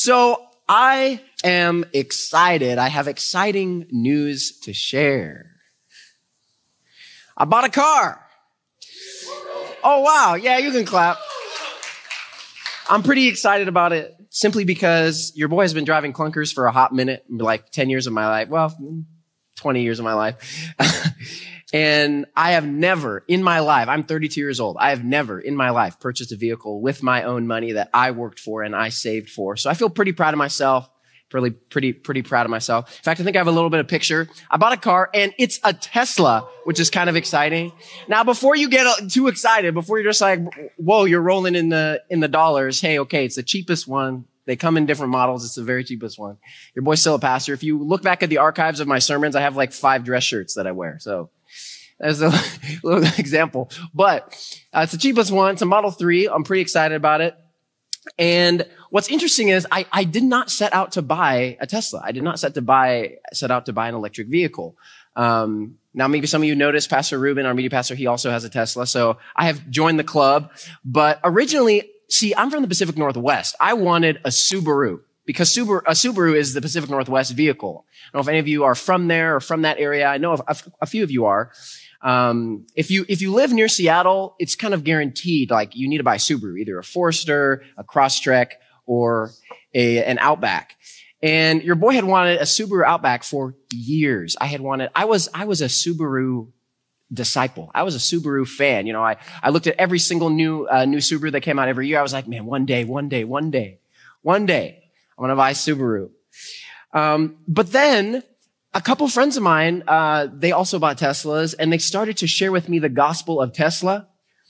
So I am excited. I have exciting news to share. I bought a car. Oh, wow. Yeah, you can clap. I'm pretty excited about it simply because your boy has been driving clunkers for a hot minute, like 10 years of my life. Well, 20 years of my life. And I have never in my life, I'm 32 years old. I have never in my life purchased a vehicle with my own money that I worked for and I saved for. So I feel pretty proud of myself. Really pretty proud of myself. In fact, I think I have a little bit of picture. I bought a car and it's a Tesla, which is kind of exciting. Now, before you get too excited, before you're just like, whoa, you're rolling in the dollars. Hey, okay, it's the cheapest one. They come in different models. It's the very cheapest one. Your boy's still a pastor. If you look back at the archives of my sermons, I have like 5 dress shirts that I wear. So that's a little example. But it's the cheapest one. It's a Model 3. I'm pretty excited about it. And what's interesting is I did not set out to buy a Tesla. I did not set out to buy an electric vehicle. Now, maybe some of you noticed Pastor Ruben, our media pastor, he also has a Tesla. So I have joined the club. But originally, see, I'm from the Pacific Northwest. I wanted a Subaru because a Subaru is the Pacific Northwest vehicle. I don't know if any of you are from there or from that area. I know a few of you are. If you live near Seattle, it's kind of guaranteed, like you need to buy a Subaru, either a Forester, a Crosstrek, or an Outback. And your boy had wanted a Subaru Outback for years. I was a Subaru disciple. I was a Subaru fan. You know, I looked at every single new Subaru that came out every year. I was like, man, one day, I'm going to buy a Subaru. But then a couple friends of mine, they also bought Teslas, and they started to share with me the gospel of Tesla.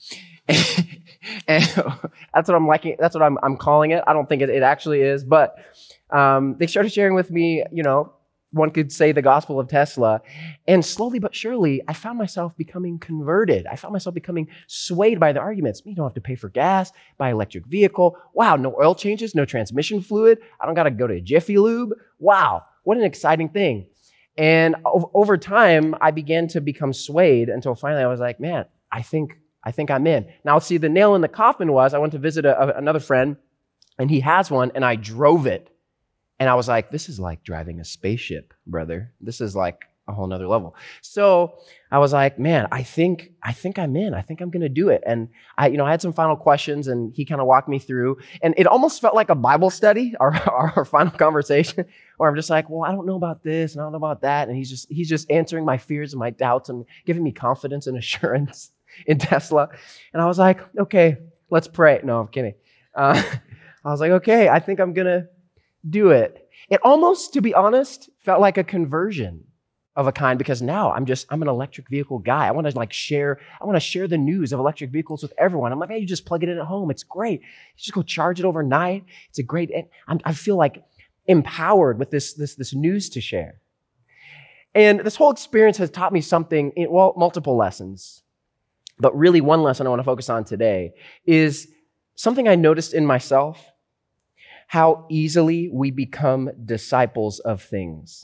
And that's what I'm liking. That's what I'm calling it. I don't think it actually is, but they started sharing with me, you know, one could say the gospel of Tesla. And slowly but surely, I found myself becoming converted. I found myself becoming swayed by the arguments. You don't have to pay for gas, buy an electric vehicle. Wow, no oil changes, no transmission fluid. I don't got to go to Jiffy Lube. Wow, what an exciting thing. And over time, I began to become swayed until finally I was like, man, I think I'm in. Now, see, the nail in the coffin was I went to visit another friend, and he has one, and I drove it. And I was like, this is like driving a spaceship, brother. This is like a whole nother level. So I was like, man, I think I'm in. I think I'm going to do it. And I had some final questions, and he kind of walked me through. And it almost felt like a Bible study, our final conversation, where I'm just like, well, I don't know about this, and I don't know about that. And he's just answering my fears and my doubts and giving me confidence and assurance in Tesla. And I was like, okay, let's pray. No, I'm kidding. I was like, okay, I think I'm going to do it. It almost, to be honest, felt like a conversion of a kind, because now I'm an electric vehicle guy. I want to share the news of electric vehicles with everyone. I'm like, hey, you just plug it in at home. It's great. You just go charge it overnight. It's a great, I feel like empowered with this news to share. And this whole experience has taught me something, multiple lessons. But really one lesson I want to focus on today is something I noticed in myself, how easily we become disciples of things.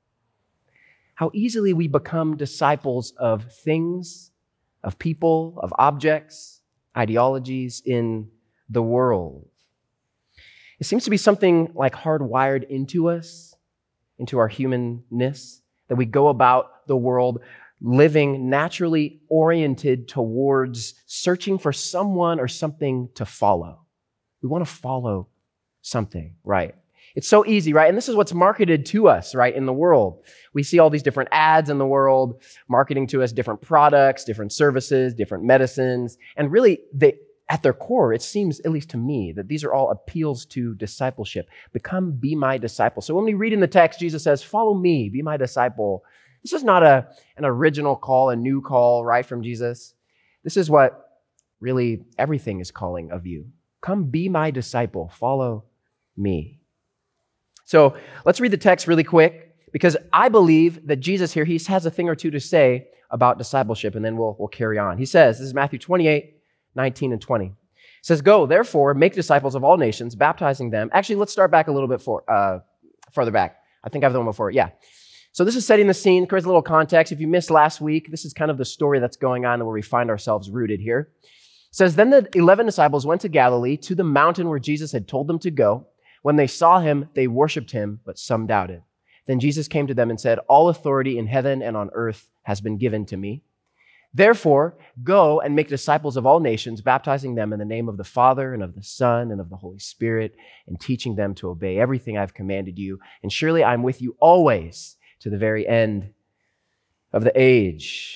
How easily we become disciples of things, of people, of objects, ideologies in the world. It seems to be something like hardwired into us, into our humanness, that we go about the world living naturally oriented towards searching for someone or something to follow. We want to follow something, right? It's so easy, right? And this is what's marketed to us, right, in the world. We see all these different ads in the world marketing to us different products, different services, different medicines. And really, at their core, it seems, at least to me, that these are all appeals to discipleship. Be my disciple. So when we read in the text, Jesus says, follow me, be my disciple. This is not an original call, a new call, right, from Jesus. This is what really everything is calling of you. Come be my disciple. Follow me. So let's read the text really quick, because I believe that Jesus here, he has a thing or two to say about discipleship, and then we'll carry on. He says, this is Matthew 28, 19 and 20. It says, go, therefore, make disciples of all nations, baptizing them. Actually, let's start back a little bit further back. I think I have the one before. Yeah. So this is setting the scene, creates a little context. If you missed last week, this is kind of the story that's going on and where we find ourselves rooted here. It says, then the 11 disciples went to Galilee, to the mountain where Jesus had told them to go. When they saw him, they worshiped him, but some doubted. Then Jesus came to them and said, "All authority in heaven and on earth has been given to me. Therefore, go and make disciples of all nations, baptizing them in the name of the Father and of the Son and of the Holy Spirit, and teaching them to obey everything I've commanded you. And surely I'm with you always to the very end of the age."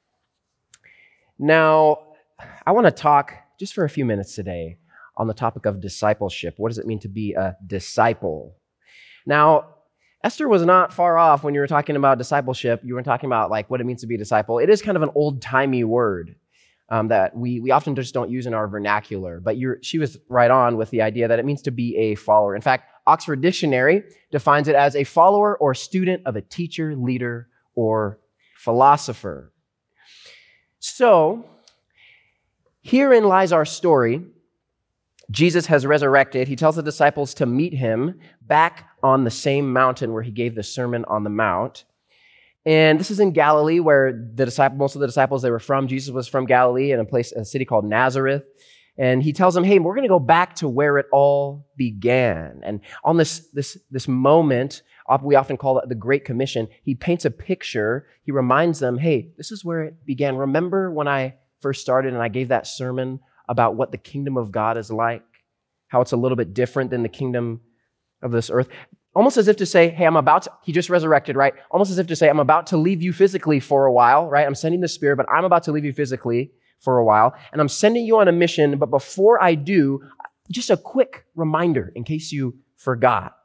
Now, I want to talk just for a few minutes today on the topic of discipleship. What does it mean to be a disciple? Now, Esther was not far off when you were talking about discipleship. You were talking about like what it means to be a disciple. It is kind of an old-timey word that we often just don't use in our vernacular. But she was right on with the idea that it means to be a follower. In fact, Oxford Dictionary defines it as a follower or student of a teacher, leader, or philosopher. So, herein lies our story. Jesus has resurrected. He tells the disciples to meet him back on the same mountain where he gave the Sermon on the Mount. And this is in Galilee, where most of the disciples, they were from. Jesus was from Galilee in a city called Nazareth. And he tells them, hey, we're going to go back to where it all began. And on this moment, we often call it the Great Commission, he paints a picture. He reminds them, hey, this is where it began. Remember when I first started and I gave that sermon about what the kingdom of God is like, how it's a little bit different than the kingdom of this earth. Almost as if to say, hey, he just resurrected, right? Almost as if to say, I'm about to leave you physically for a while, right? I'm sending the Spirit, but I'm about to leave you physically for a while. And I'm sending you on a mission, but before I do, just a quick reminder in case you forgot.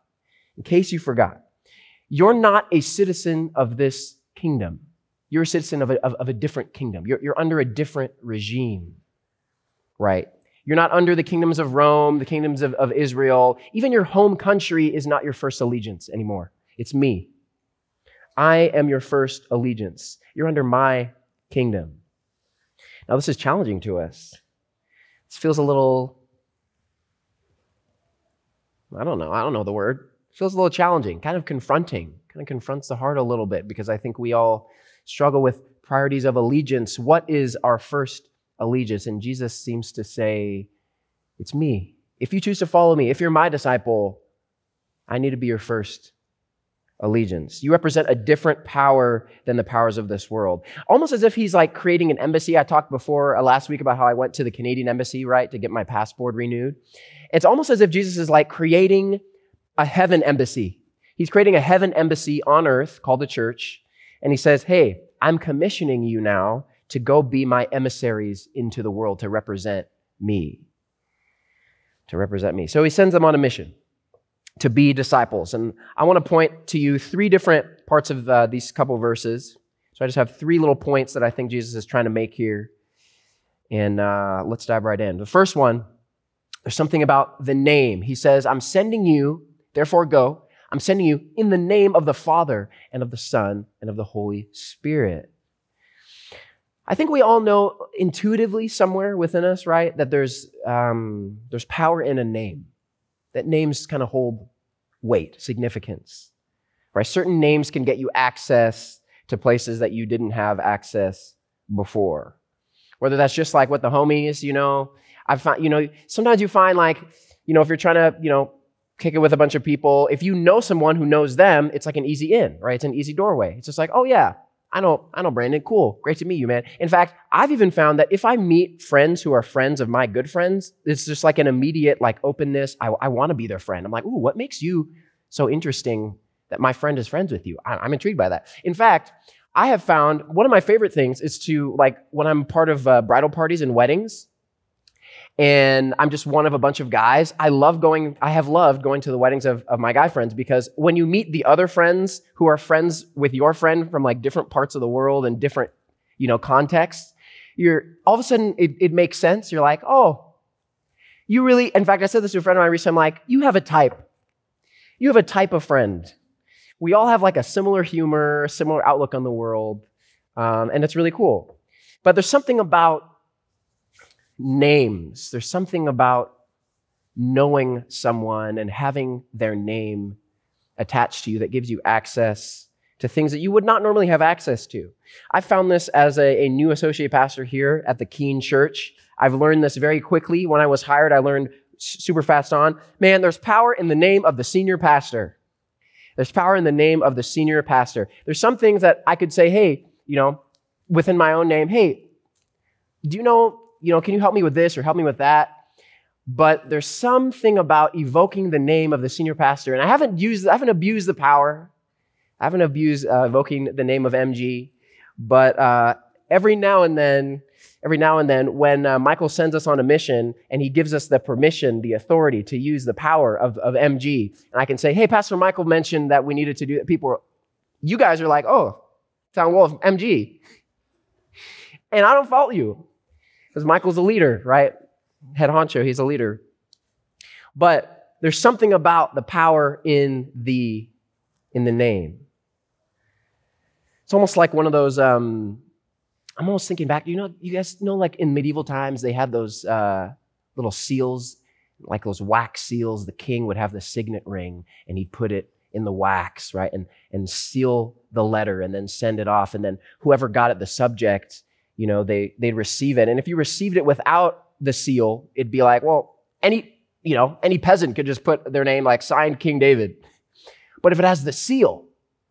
You're not a citizen of this kingdom. You're a citizen of a different kingdom. You're under a different regime. Right? You're not under the kingdoms of Rome, the kingdoms of Israel. Even your home country is not your first allegiance anymore. It's me. I am your first allegiance. You're under my kingdom. Now, this is challenging to us. This feels a little, I don't know the word. It feels a little challenging, kind of confronting, kind of confronts the heart a little bit because I think we all struggle with priorities of allegiance. What is our first allegiance? And Jesus seems to say, it's me. If you choose to follow me, if you're my disciple, I need to be your first allegiance. You represent a different power than the powers of this world. Almost as if he's like creating an embassy. I talked before last week about how I went to the Canadian embassy, right, to get my passport renewed. It's almost as if Jesus is like creating a heaven embassy. He's creating a heaven embassy on earth called the church. And he says, hey, I'm commissioning you now to go be my emissaries into the world to represent me. So he sends them on a mission to be disciples. And I want to point to you three different parts of these couple verses. So I just have three little points that I think Jesus is trying to make here. And let's dive right in. The first one, there's something about the name. He says, I'm sending you, therefore go. I'm sending you in the name of the Father and of the Son and of the Holy Spirit. I think we all know intuitively somewhere within us, right, that there's power in a name. That names kind of hold weight, significance, right? Certain names can get you access to places that you didn't have access before. Whether that's just like with the homies, I find, sometimes you find like, if you're trying to, kick it with a bunch of people, if you know someone who knows them, it's like an easy in, right? It's an easy doorway. It's just like, oh yeah, I know Brandon, cool, great to meet you, man. In fact, I've even found that if I meet friends who are friends of my good friends, it's just like an immediate like openness. I want to be their friend. I'm like, ooh, what makes you so interesting that my friend is friends with you? I'm intrigued by that. In fact, I have found one of my favorite things is to like when I'm part of bridal parties and weddings, and I'm just one of a bunch of guys. I have loved going to the weddings of my guy friends because when you meet the other friends who are friends with your friend from like different parts of the world and different, contexts, you're all of a sudden it makes sense. You're like, oh, you really, in fact, I said this to a friend of mine recently, I'm like, you have a type. You have a type of friend. We all have like a similar humor, similar outlook on the world, and it's really cool. But there's something about names. There's something about knowing someone and having their name attached to you that gives you access to things that you would not normally have access to. I found this as a new associate pastor here at the Keene Church. I've learned this very quickly. When I was hired, I learned super fast on. Man, there's power in the name of the senior pastor. There's power in the name of the senior pastor. There's some things that I could say, hey, within my own name, hey, do you know, can you help me with this or help me with that? But there's something about evoking the name of the senior pastor. And I haven't abused the power. I haven't abused evoking the name of MG. But every now and then, when Michael sends us on a mission and he gives us the permission, the authority to use the power of MG, and I can say, hey, Pastor Michael mentioned that we needed to do that. You guys are like, oh, sound well, MG. And I don't fault you because Michael's a leader, right? Head honcho, he's a leader. But there's something about the power in the name. It's almost like one of those, I'm almost thinking back, you guys know like in medieval times, they had those little seals, like those wax seals. The king would have the signet ring and he'd put it in the wax, right? And seal the letter and then send it off. And then whoever got it, the subject, they'd receive it. And if you received it without the seal, it'd be like, well, any peasant could just put their name like signed King David. But if it has the seal,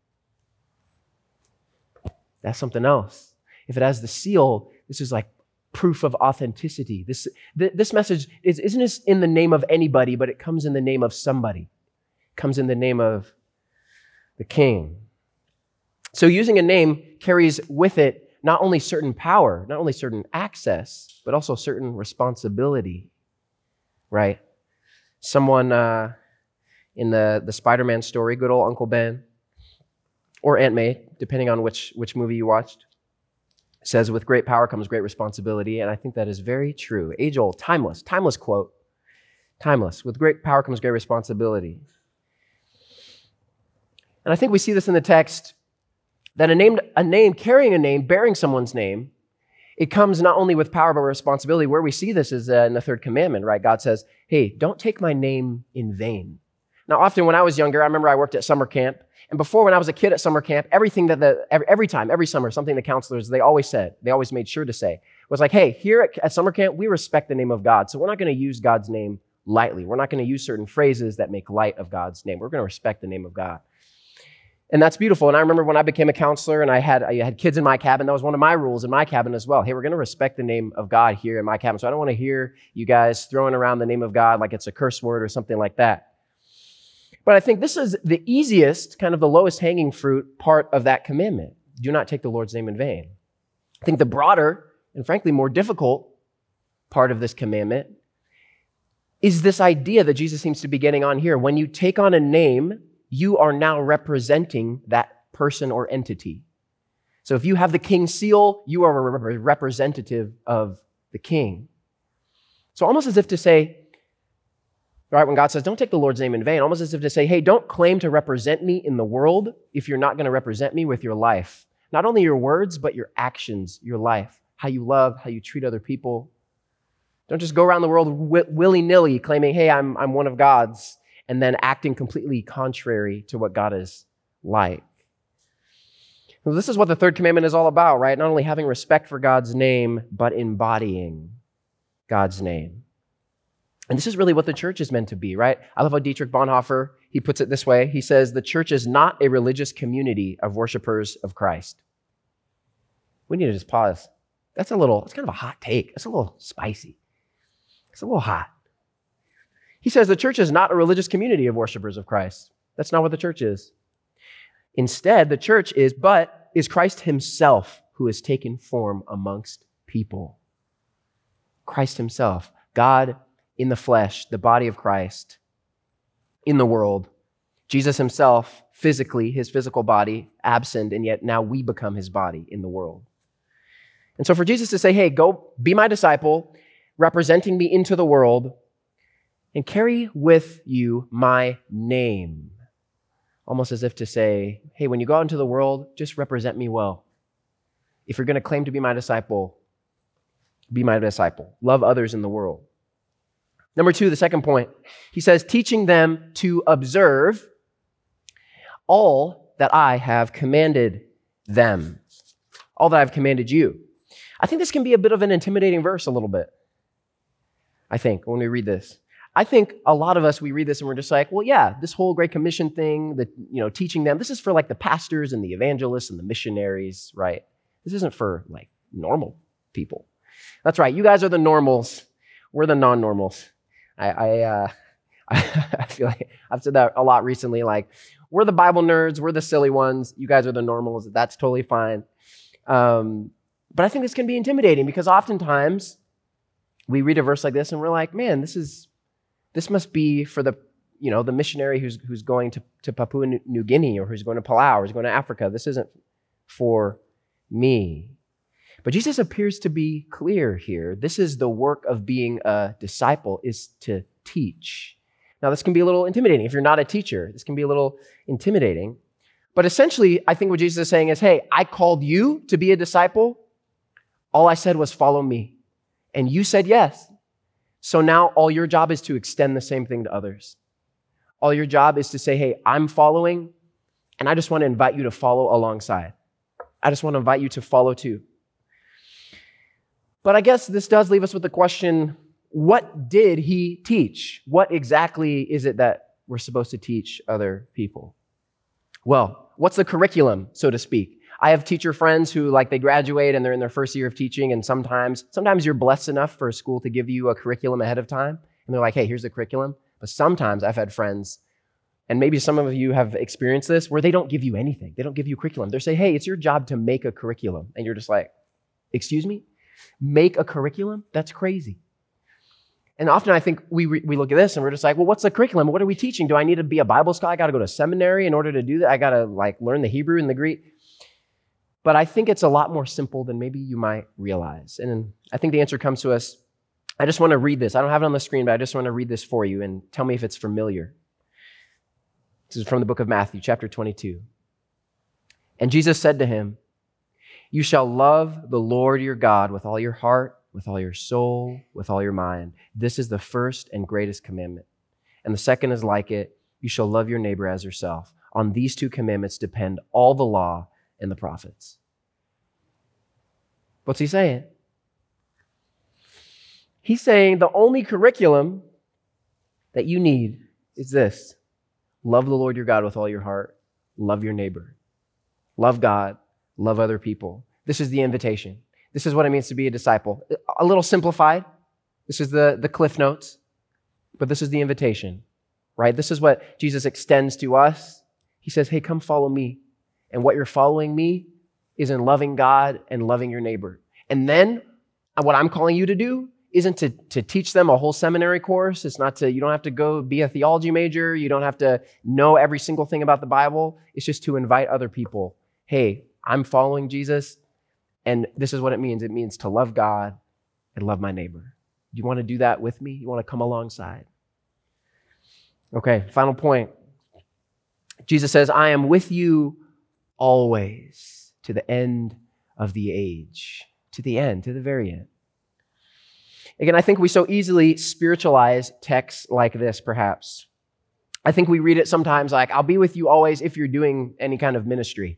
that's something else. If it has the seal, this is like proof of authenticity. This message isn't in the name of anybody, but it comes in the name of somebody. It comes in the name of the king. So using a name carries with it not only certain power, not only certain access, but also certain responsibility, right? Someone in the Spider-Man story, good old Uncle Ben, or Aunt May, depending on which movie you watched, says, with great power comes great responsibility. And I think that is very true. Age-old, timeless quote. Timeless. With great power comes great responsibility. And I think we see this in the text, that a name, carrying a name, bearing someone's name, it comes not only with power, but responsibility. Where we see this is in the third commandment, right? God says, hey, don't take my name in vain. Now, often when I was younger, I remember I worked at summer camp. And before, when I was a kid at summer camp, every summer, something the counselors, they always made sure to say, was like, hey, here at summer camp, we respect the name of God. So we're not going to use God's name lightly. We're not going to use certain phrases that make light of God's name. We're going to respect the name of God. And that's beautiful. And I remember when I became a counselor and I had kids in my cabin, that was one of my rules in my cabin as well. Hey, we're going to respect the name of God here in my cabin. So I don't want to hear you guys throwing around the name of God like it's a curse word or something like that. But I think this is the easiest, kind of the lowest hanging fruit part of that commandment. Do not take the Lord's name in vain. I think the broader and frankly more difficult part of this commandment is this idea that Jesus seems to be getting on here. When you take on a name, you are now representing that person or entity. So if you have the king's seal, you are a representative of the king. So almost as if to say, right, when God says, don't take the Lord's name in vain, almost as if to say, hey, don't claim to represent me in the world if you're not going to represent me with your life. Not only your words, but your actions, your life, how you love, how you treat other people. Don't just go around the world willy-nilly claiming, hey, I'm one of God's, and then acting completely contrary to what God is like. Well, this is what the third commandment is all about, right? Not only having respect for God's name, but embodying God's name. And this is really what the church is meant to be, right? I love how Dietrich Bonhoeffer, he puts it this way. He says, the church is not a religious community of worshipers of Christ. We need to just pause. It's kind of a hot take. It's a little spicy. It's a little hot. He says the church is not a religious community of worshipers of Christ. That's not what the church is. Instead, the church is Christ himself who has taken form amongst people. Christ himself, God in the flesh, the body of Christ in the world. Jesus himself, physically, his physical body, absent, and yet now we become his body in the world. And so for Jesus to say, hey, go be my disciple, representing me into the world, and carry with you my name. Almost as if to say, hey, when you go out into the world, just represent me well. If you're going to claim to be my disciple, be my disciple. Love others in the world. Number 2, the second point, he says, teaching them to observe all that I have commanded them. All that I've commanded you. I think this can be a bit of an intimidating verse a little bit. I think when we read this. I think a lot of us, we read this and we're just like, well, yeah, this whole Great Commission thing, teaching them, this is for like the pastors and the evangelists and the missionaries, right? This isn't for like normal people. That's right. You guys are the normals. We're the non-normals. I feel like I've said that a lot recently. Like, we're the Bible nerds. We're the silly ones. You guys are the normals. That's totally fine. But I think this can be intimidating because oftentimes we read a verse like this and we're like, man, this must be for the missionary who's going to Papua New Guinea, or who's going to Palau, or who's going to Africa. This isn't for me. But Jesus appears to be clear here. This is the work of being a disciple, is to teach. Now, this can be a little intimidating. If you're not a teacher, this can be a little intimidating. But essentially, I think what Jesus is saying is, hey, I called you to be a disciple. All I said was follow me. And you said yes. So now all your job is to extend the same thing to others. All your job is to say, hey, I'm following, and I just want to invite you to follow alongside. I just want to invite you to follow too. But I guess this does leave us with the question, what did he teach? What exactly is it that we're supposed to teach other people? Well, what's the curriculum, so to speak? I have teacher friends who, like, they graduate and they're in their first year of teaching, and sometimes you're blessed enough for a school to give you a curriculum ahead of time, and they're like, hey, here's the curriculum. But sometimes I've had friends, and maybe some of you have experienced this, where they don't give you anything. They don't give you curriculum. They say, hey, it's your job to make a curriculum. And you're just like, excuse me? Make a curriculum? That's crazy. And often I think we look at this and we're just like, well, what's the curriculum? What are we teaching? Do I need to be a Bible scholar? I got to go to seminary in order to do that. I got to learn the Hebrew and the Greek. But I think it's a lot more simple than maybe you might realize. And I think the answer comes to us. I just want to read this. I don't have it on the screen, but I just want to read this for you and tell me if it's familiar. This is from the book of Matthew, chapter 22. And Jesus said to him, you shall love the Lord your God with all your heart, with all your soul, with all your mind. This is the first and greatest commandment. And the second is like it. You shall love your neighbor as yourself. On these two commandments depend all the law and the prophets. What's he saying? He's saying the only curriculum that you need is this. Love the Lord your God with all your heart. Love your neighbor. Love God. Love other people. This is the invitation. This is what it means to be a disciple. A little simplified. This is the Cliff Notes, but this is the invitation, right? This is what Jesus extends to us. He says, hey, come follow me. And what you're following me is in loving God and loving your neighbor. And then what I'm calling you to do isn't to teach them a whole seminary course. It's not you don't have to go be a theology major. You don't have to know every single thing about the Bible. It's just to invite other people. Hey, I'm following Jesus, and this is what it means. It means to love God and love my neighbor. Do you want to do that with me? You want to come alongside? Okay, final point. Jesus says, I am with you always to the end of the age. To the end, to the very end. Again, I think we so easily spiritualize texts like this, perhaps. I think we read it sometimes like, I'll be with you always if you're doing any kind of ministry.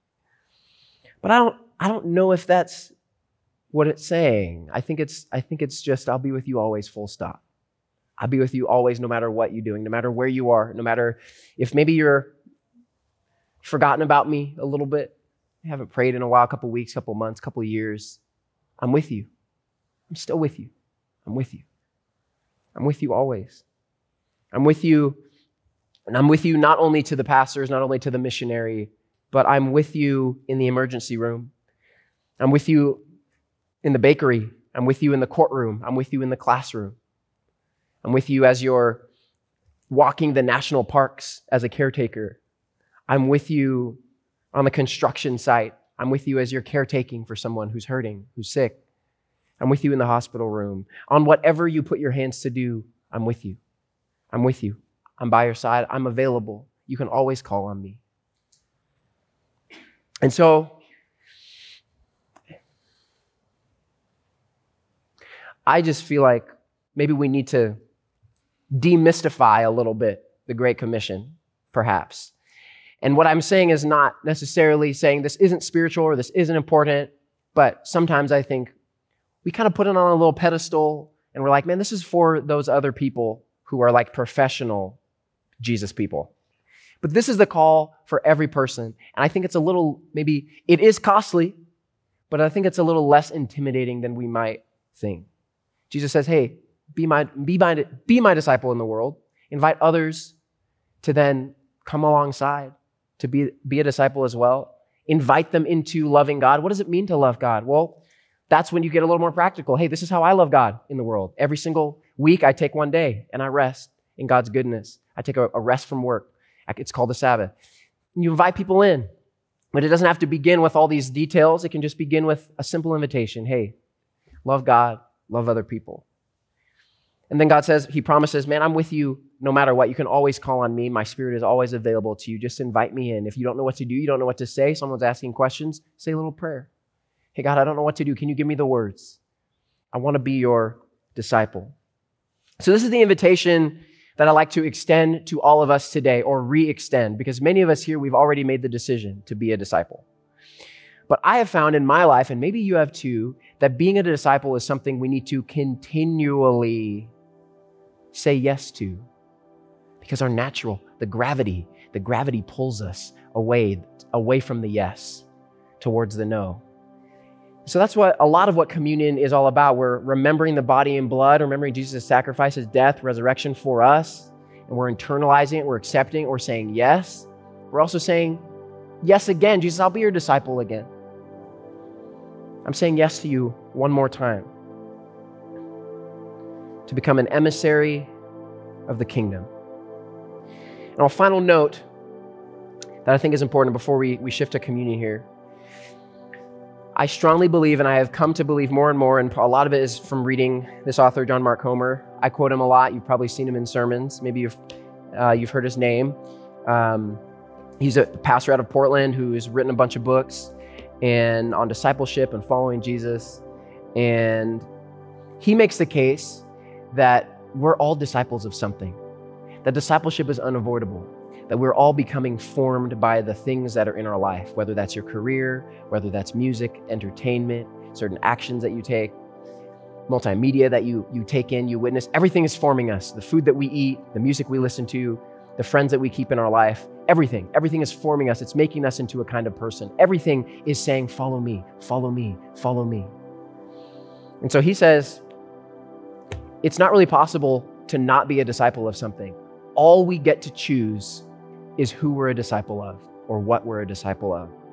But I don't know if that's what it's saying. I think it's just, I'll be with you always, full stop. I'll be with you always, no matter what you're doing, no matter where you are, no matter if maybe you're forgotten about me a little bit. You haven't prayed in a while, a couple weeks, couple months, couple years. I'm with you. I'm still with you. I'm with you. I'm with you always. I'm with you, and I'm with you not only to the pastors, not only to the missionary, but I'm with you in the emergency room. I'm with you in the bakery. I'm with you in the courtroom. I'm with you in the classroom. I'm with you as you're walking the national parks as a caretaker. I'm with you on the construction site. I'm with you as you're caretaking for someone who's hurting, who's sick. I'm with you in the hospital room. On whatever you put your hands to do, I'm with you. I'm with you. I'm by your side. I'm available. You can always call on me. And so, I just feel like maybe we need to demystify a little bit the Great Commission, perhaps. And what I'm saying is not necessarily saying this isn't spiritual or this isn't important, but sometimes I think we kind of put it on a little pedestal and we're like, man, this is for those other people who are like professional Jesus people. But this is the call for every person. And I think it's a little, maybe it is costly, but I think it's a little less intimidating than we might think. Jesus says, hey, be my disciple in the world. Invite others to then come alongside, to be a disciple as well. Invite them into loving God. What does it mean to love God? Well, that's when you get a little more practical. Hey, this is how I love God in the world. Every single week, I take one day and I rest in God's goodness. I take a rest from work. It's called the Sabbath. You invite people in, but it doesn't have to begin with all these details. It can just begin with a simple invitation. Hey, love God, love other people. And then God says, he promises, man, I'm with you no matter what. You can always call on me. My Spirit is always available to you. Just invite me in. If you don't know what to do, you don't know what to say, someone's asking questions, say a little prayer. Hey, God, I don't know what to do. Can you give me the words? I want to be your disciple. So this is the invitation that I like to extend to all of us today, or re-extend, because many of us here, we've already made the decision to be a disciple. But I have found in my life, and maybe you have too, that being a disciple is something we need to continually say yes to, because our natural, the gravity pulls us away from the yes towards the no. So that's what a lot of what communion is all about. We're remembering the body and blood, remembering Jesus' sacrifice, his death, resurrection for us, and we're internalizing it, we're accepting it, we're saying yes. We're also saying yes again. Jesus, I'll be your disciple again. I'm saying yes to you one more time, to become an emissary of the kingdom. And a final note that I think is important before we shift to communion here. I strongly believe, and I have come to believe more and more, and a lot of it is from reading this author, John Mark Comer. I quote him a lot. You've probably seen him in sermons. Maybe you've heard his name. He's a pastor out of Portland who has written a bunch of books and on discipleship and following Jesus. And he makes the case that we're all disciples of something, that discipleship is unavoidable, that we're all becoming formed by the things that are in our life, whether that's your career, whether that's music, entertainment, certain actions that you take, multimedia that you take in, you witness. Everything is forming us. The food that we eat, the music we listen to, the friends that we keep in our life, everything is forming us. It's making us into a kind of person. Everything is saying, follow me, follow me, follow me. And so he says, it's not really possible to not be a disciple of something. All we get to choose is who we're a disciple of or what we're a disciple of.